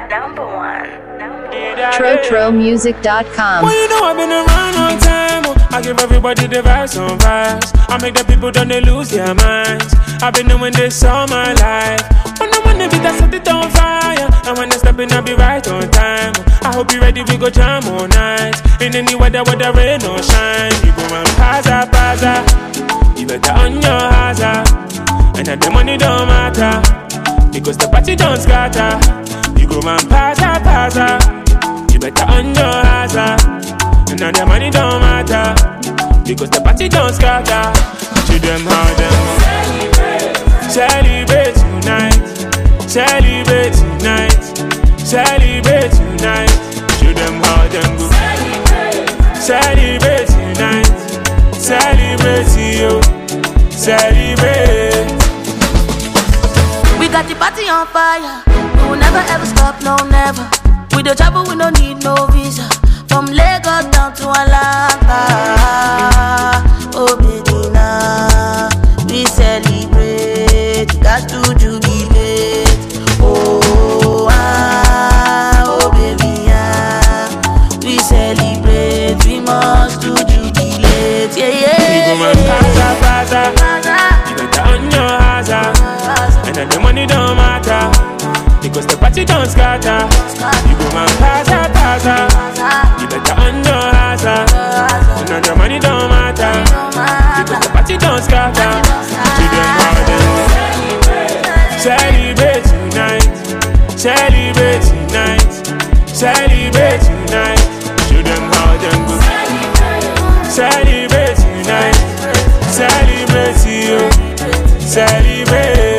Number one. TroTroMusic.com. Well, you know I've been around long time. I give everybody the vibes on vibes. I make the people don't they lose their minds. I've been doing this all my life. When I want to be, I set it on fire. And when I step in, I'll be right on time. I hope you ready, we go jam all night. In any weather, whether rain or shine. You go and paza. You better on your hazard. And that the money don't matter, because the party don't scatter. You go and paza. You better on your hazard. And now the money don't matter, because the party don't scatter. To them how them celebrate tonight. Celebrate tonight. Celebrate tonight. To them how them go celebrate tonight. Celebrate you. Celebrate. We got the party on fire. We will never ever stop, no never. We don't travel, we don't need no visa. From Lagos down to Atlanta. Oh baby now, we celebrate. Got to jubilate. Oh baby we celebrate. We must to jubilate. Yeah. We go and paza. You better on your hazard. And then the money don't matter, because the party don't scatter. You go and paza. You better on your hazard. And then the money don't matter, because the party don't scatter. To them how them celebrate tonight. Celebrate tonight. Celebrate tonight. To them how them go celebrate tonight. Celebrate you. Celebrate.